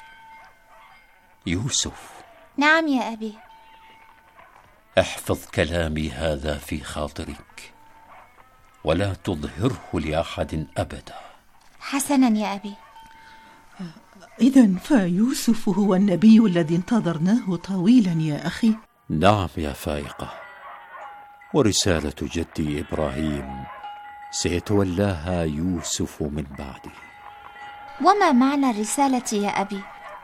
يوسف. نعم يا أبي. احفظ كلامي هذا في خاطرك، ولا تظهره لأحد أبدا. حسنا يا أبي. إذن فيوسف هو النبي الذي انتظرناه طويلا يا أخي؟ نعم يا فائقة، ورسالة جدي إبراهيم سيتولاها يوسف من بعده. وما معنى الرسالة يا أبي؟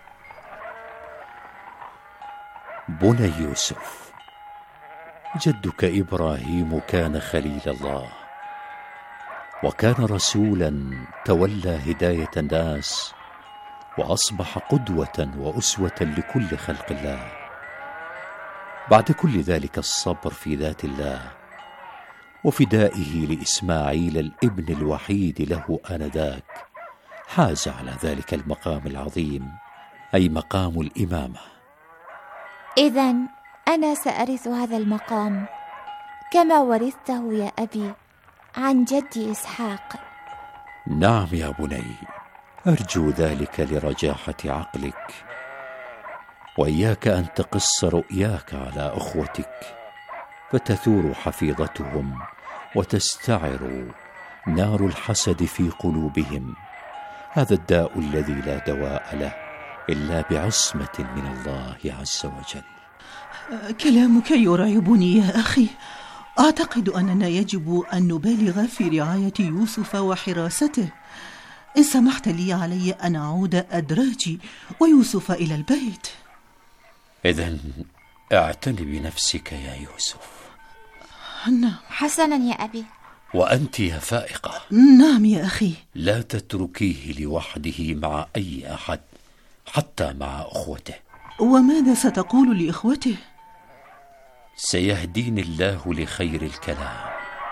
بني يوسف، جدك إبراهيم كان خليل الله، وكان رسولا تولى هداية الناس، وأصبح قدوة وأسوة لكل خلق الله. بعد كل ذلك الصبر في ذات الله وفدائه لإسماعيل الابن الوحيد له آنذاك، حاز على ذلك المقام العظيم، أي مقام الإمامة. إذن أنا سأرث هذا المقام كما ورثته يا أبي عن جدي إسحاق. نعم يا بني، أرجو ذلك لرجاحة عقلك، وإياك أن تقص رؤياك على أخوتك فتثور حفيظتهم وتستعر نار الحسد في قلوبهم. هذا الداء الذي لا دواء له إلا بعصمة من الله عز وجل. كلامك يرعبني يا أخي. أعتقد أننا يجب أن نبالغ في رعاية يوسف وحراسته. إن سمحت لي علي أن أعود أدراجي ويوسف إلى البيت. إذن اعتني بنفسك يا يوسف. نعم. حسنا يا أبي. وأنت يا فائقة. نعم يا أخي. لا تتركيه لوحده مع أي أحد، حتى مع أخوته. وماذا ستقول لإخوته؟ سيهديني الله لخير الكلام.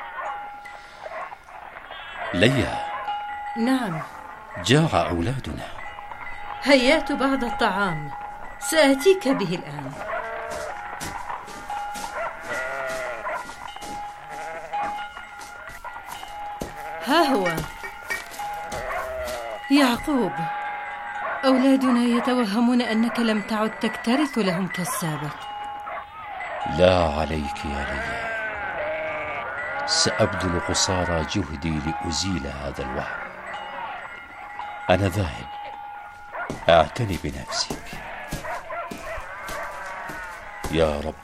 ليا. نعم. جاع أولادنا. هيأت بعض الطعام، سآتيك به الآن. ها هو. يعقوب، أولادنا يتوهمون أنك لم تعد تكترث لهم كالسابق. لا عليك يا ليا، سأبذل قصارى جهدي لأزيل هذا الوهم. أنا ذاهب، أعتني بنفسك يا رب.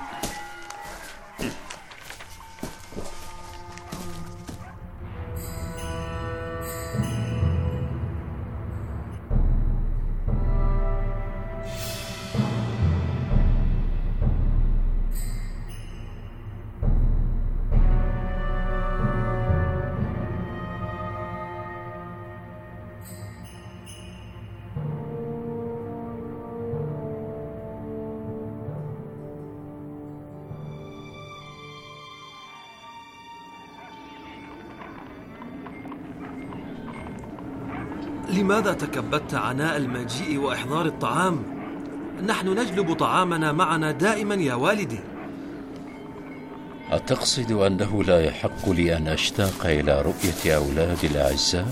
لماذا تكبدت عناء المجيء وإحضار الطعام؟ نحن نجلب طعامنا معنا دائما يا والدي. أتقصد أنه لا يحق لي أن أشتاق إلى رؤية أولادي الأعزاء؟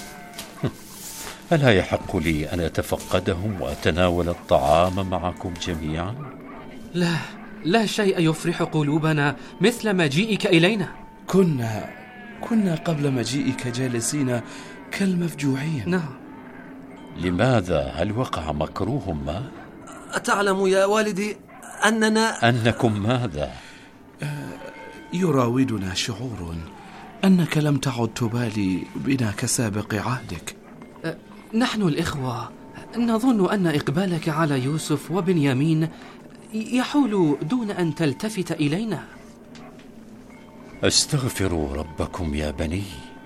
ألا يحق لي أن أتفقدهم وأتناول الطعام معكم جميعا؟ لا، لا شيء يفرح قلوبنا مثل مجيئك إلينا. كنا كنا قبل مجيئك جالسين كالمفجوعين. نعم. لماذا؟ هل وقع مكروه ما؟ أتعلم يا والدي أننا أنكم ماذا؟ يراودنا شعور أنك لم تعد تبالي بنا كسابق عهدك. نحن الإخوة نظن أن إقبالك على يوسف وبنيامين يحول دون أن تلتفت إلينا. استغفروا ربكم يا بني،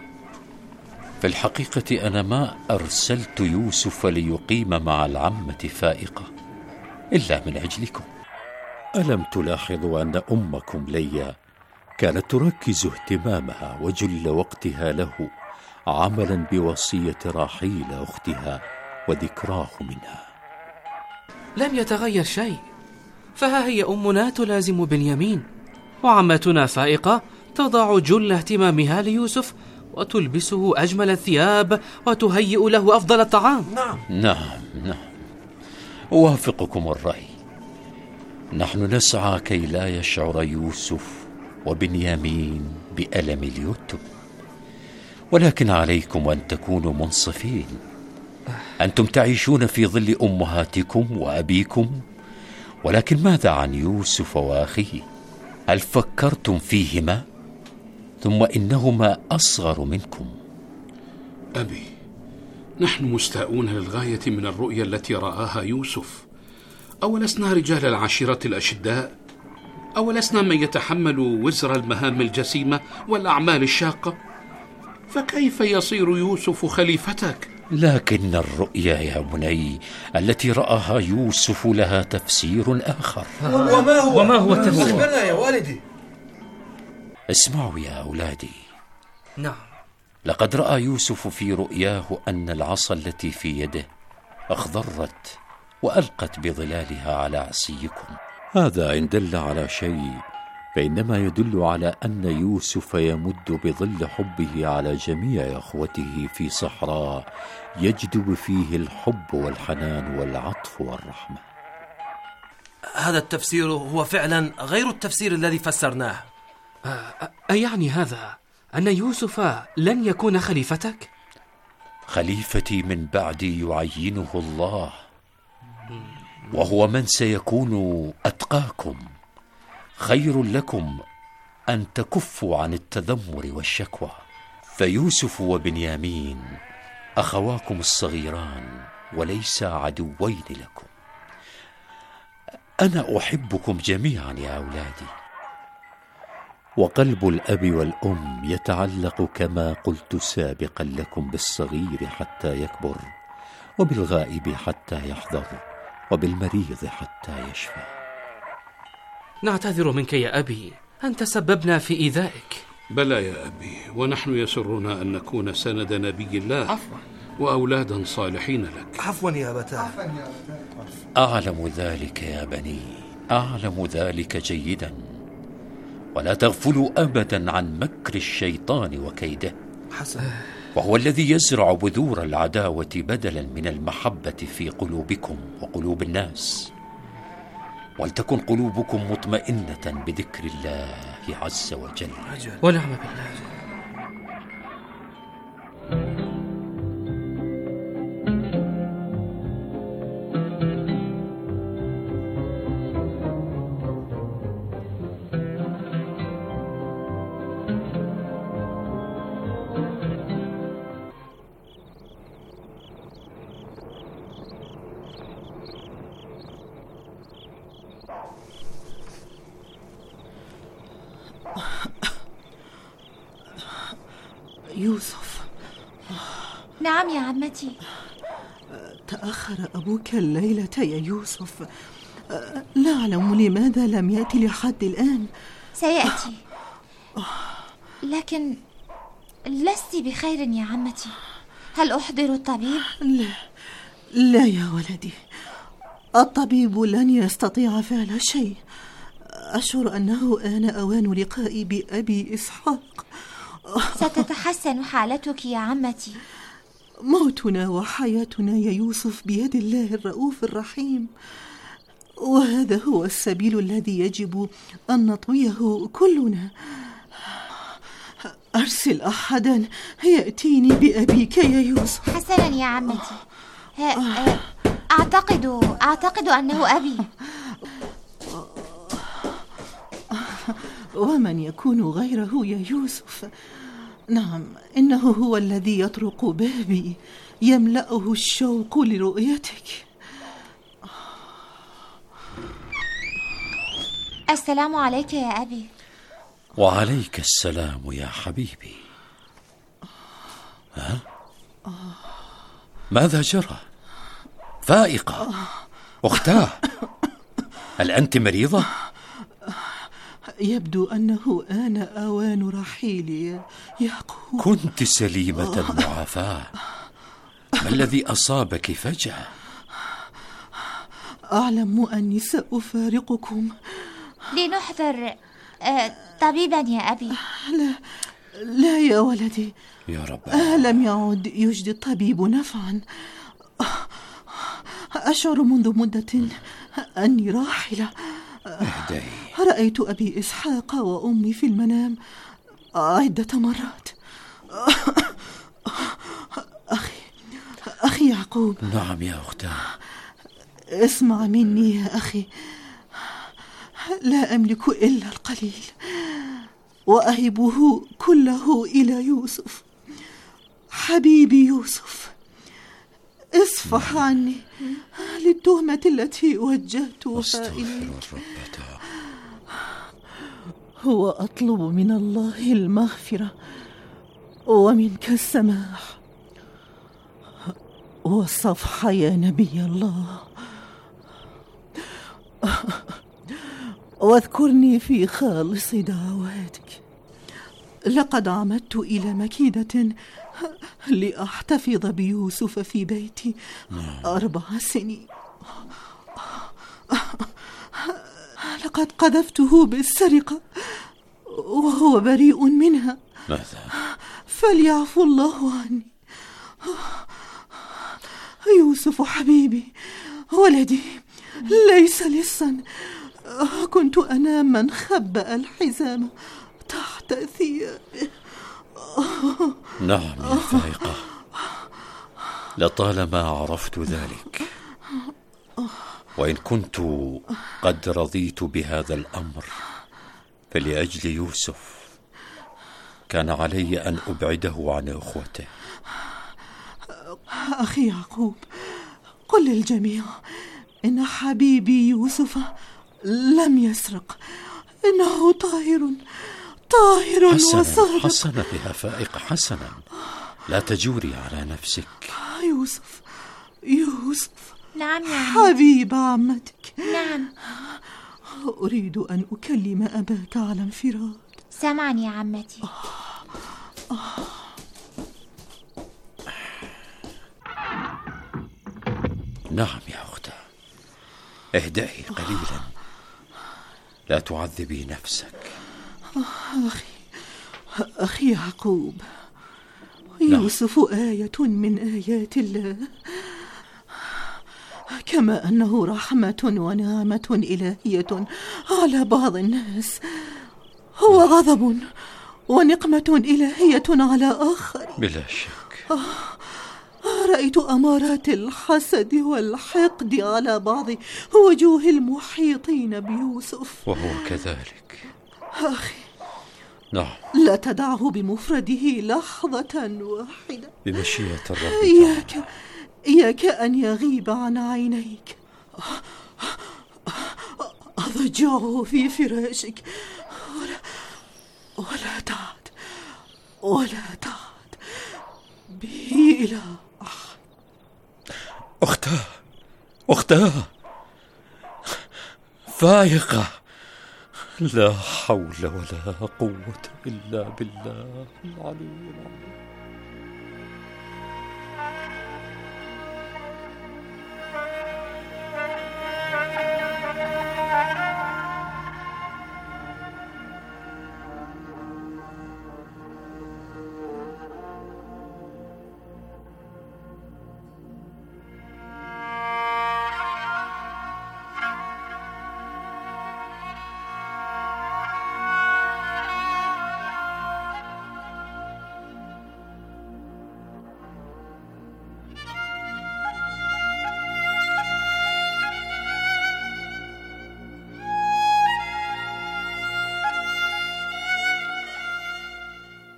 في الحقيقة أنا ما أرسلت يوسف ليقيم مع العمة فائقة إلا من أجلكم. ألم تلاحظوا أن أمكم ليا كانت تركز اهتمامها وجل وقتها له عملا بوصية راحيل أختها وذكراه منها؟ لم يتغير شيء، فها هي أمنا تلازم بنيامين، وعمتنا فائقة تضع جل اهتمامها ليوسف وتلبسه أجمل الثياب وتهيئ له أفضل الطعام. نعم نعم نعم أوافقكم الرأي. نحن نسعى كي لا يشعر يوسف وبنيامين بألم اليتم، ولكن عليكم أن تكونوا منصفين. أنتم تعيشون في ظل أمهاتكم وأبيكم، ولكن ماذا عن يوسف وأخيه؟ هل فكرتم فيهما؟ ثم إنهما أصغر منكم. أبي، نحن مستاءون للغاية من الرؤيا التي رآها يوسف. أولسنا رجال العشيرة الأشداء؟ أولسنا من يتحمل وزر المهام الجسيمة والأعمال الشاقة؟ فكيف يصير يوسف خليفتك؟ لكن الرؤيا يا بني التي رآها يوسف لها تفسير آخر. وما هو, وما هو التفسير؟ أخبرنا يا والدي. اسمعوا يا أولادي. نعم. لقد رأى يوسف في رؤياه أن العصا التي في يده أخضرت وألقت بظلالها على عصيكم. هذا إن دل على شيء فإنما يدل على أن يوسف يمد بظل حبه على جميع أخوته في صحراء يجدب فيه الحب والحنان والعطف والرحمة. هذا التفسير هو فعلا غير التفسير الذي فسرناه. أيعني هذا أن يوسف لن يكون خليفتك؟ خليفتي من بعدي يعينه الله، وهو من سيكون أتقاكم. خير لكم أن تكفوا عن التذمر والشكوى، فيوسف وبنيامين أخواكم الصغيران وليس عدوين لكم. أنا أحبكم جميعا يا أولادي، وقلب الأب والأم يتعلق كما قلت سابقا لكم بالصغير حتى يكبر، وبالغائب حتى يحضر، وبالمريض حتى يشفى. نعتذر منك يا أبي، أنت سببنا في إيذائك. بلى يا أبي، ونحن يسرنا أن نكون سند نبي الله. عفوا. وأولادا صالحين لك. عفوا يا أبتاه. أعلم ذلك يا بني، أعلم ذلك جيدا، ولا تغفلوا أبدا عن مكر الشيطان وكيده. حسن. وهو الذي يزرع بذور العداوة بدلا من المحبة في قلوبكم وقلوب الناس. ولتكن قلوبكم مطمئنة بذكر الله عز وجل. ونعم بالله. يوسف. نعم يا عمتي. تأخر أبوك الليلة يا يوسف، لا أعلم لماذا لم يأتي لحد الآن. سيأتي، لكن لست بخير يا عمتي. هل أحضر الطبيب؟ لا لا يا ولدي، الطبيب لن يستطيع فعل شيء. أشعر أنه آن أوان لقائي بأبي إسحاق. ستتحسن حالتك يا عمتي. موتنا وحياتنا يا يوسف بيد الله الرؤوف الرحيم، وهذا هو السبيل الذي يجب أن نطويه كلنا. أرسل أحدا يأتيني بأبيك يا يوسف. حسنا يا عمتي. ها أعتقد أعتقد أنه أبي. ومن يكون غيره يا يوسف؟ نعم، إنه هو الذي يطرق بابي، يملأه الشوق لرؤيتك. السلام عليك يا أبي. وعليك السلام يا حبيبي. ها؟ ماذا جرى؟ فائقة أختاه، هل أنت مريضة؟ يبدو أنه آن أوان رحيلي يا يعقوب. كنت سليمة المعافاة، ما الذي أصابك فجأة؟ أعلم أني سأفارقكم. لنحضر آه، طبيبا يا أبي. لا لا يا ولدي، يا رب. آه لم يعد يجدي الطبيب نفعا. أشعر منذ مدة أني راحلة. اهدئي. رأيت أبي إسحاق وأمي في المنام عدة مرات. أخي أخي يعقوب. نعم يا أختاه. اسمع مني يا أخي، لا أملك إلا القليل وأهبه كله إلى يوسف حبيبي. يوسف، اصفح عني للتهمة التي وجهتها إليك، وأطلب من الله المغفرة ومنك السماح والصفح يا نبي الله. واذكرني في خالص دعواتك. لقد عمدت إلى مكيدة لأحتفظ بيوسف في بيتي أربع سنين. لقد قذفته بالسرقة وهو بريء منها. ماذا؟ فليعفو الله عني. يوسف حبيبي، ولدي ليس لصا. كنت أنا من خبأ الحزام تحت ثيابه. نعم يا فائقة، لطالما عرفت ذلك، وإن كنت قد رضيت بهذا الأمر فلأجل يوسف كان علي أن أبعده عن أخوته. أخي يعقوب، قل للجميع إن حبيبي يوسف لم يسرق، إنه طاهر طاهر وصادق. حسنا يا فائقة، حسنا، لا تجوري على نفسك. يوسف يوسف. نعم يا حبيب عمتك. نعم. أريد أن أكلم أباك على انفراد. سمعني يا عمتي. نعم يا أختي، اهدئي قليلا، لا تعذبي نفسك. أخي أخي يعقوب، يوسف آية من آيات الله، كما أنه رحمة ونعمة إلهية على بعض الناس، هو غضب ونقمة إلهية على آخر. بلا شك. رأيت أمارات الحسد والحقد على بعض وجوه المحيطين بيوسف، وهو كذلك. أخي نعم، لا تدعه بمفرده لحظة واحدة. بمشيئة الرب. إياك إياك أن يغيب عن عينيك. أضجعه في فراشك ولا, ولا تعد ولا تعد به إلى أحد. أختاه أختاه فائقة، لا حول ولا قوة إلا بالله العلي العظيم.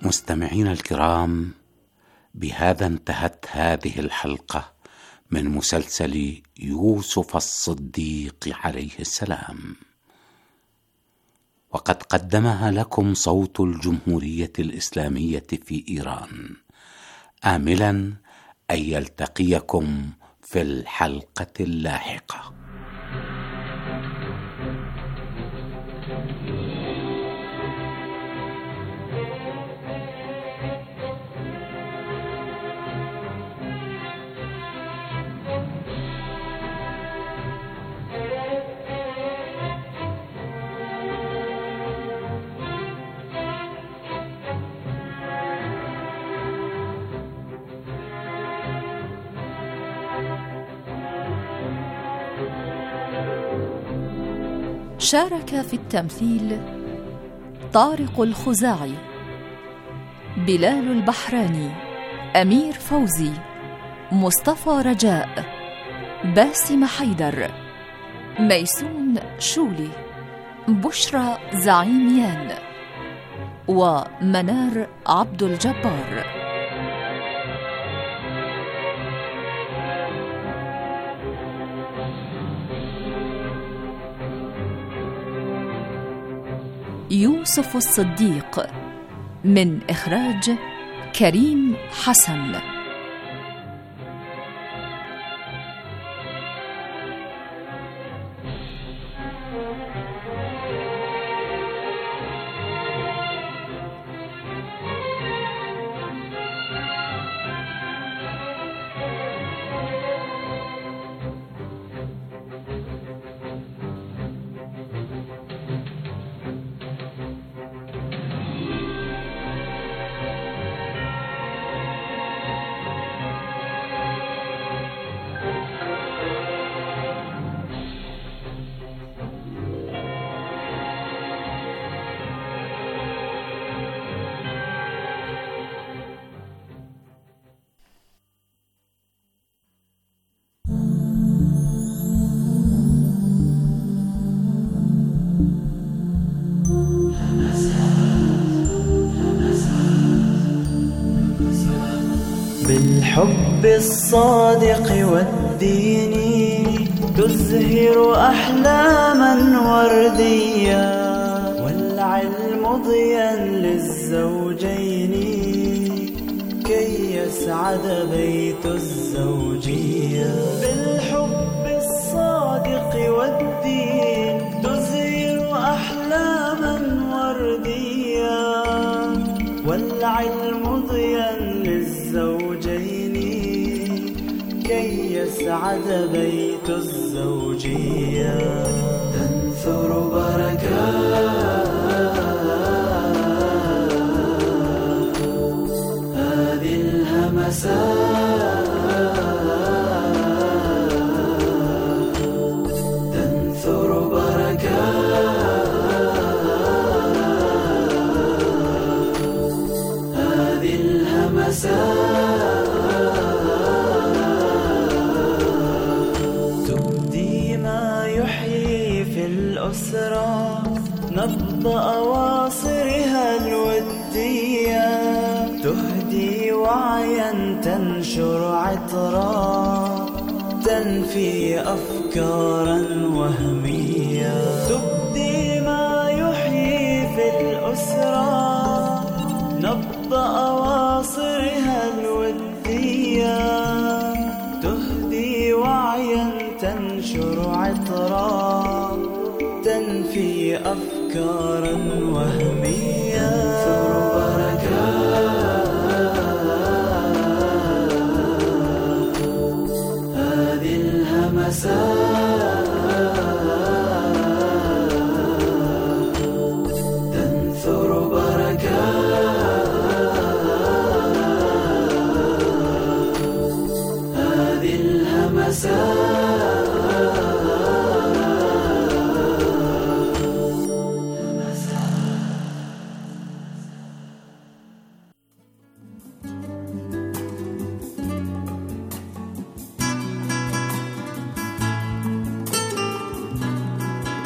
مستمعين الكرام، بهذا انتهت هذه الحلقة من مسلسل يوسف الصديق عليه السلام، وقد قدمها لكم صوت الجمهورية الإسلامية في إيران، آملا أن يلتقيكم في الحلقة اللاحقة. شارك في التمثيل طارق الخزاعي، بلال البحراني، أمير فوزي، مصطفى رجاء، باسم حيدر، ميسون شولي، بشرى زعيميان، ومنار عبد الجبار. يوسف الصديق من إخراج كريم حسن. بالحب الصادق والدين تزهر أحلاما ورديا، والعلم ضيا للزوجين كي يسعد بيت الزوجية. بالحب الصادق والدين تزهر أحلاما ورديا، والعلم ضيا للزوجين كي يسعد بيت الزوجية. تنثر بركات هذه الهمسات، تنثر بركات هذه الهمسات، الأسرة نبض أواصرها الودية، تهدي وعيا تنشر عطرا، تنفي أفكارا وهمية. تبدي ما يحيي في الأسرة نبض أواصرها الودية، تهدي وعيا تنشر عطرا، تنفي أفكارا وهمية. تنثر بركات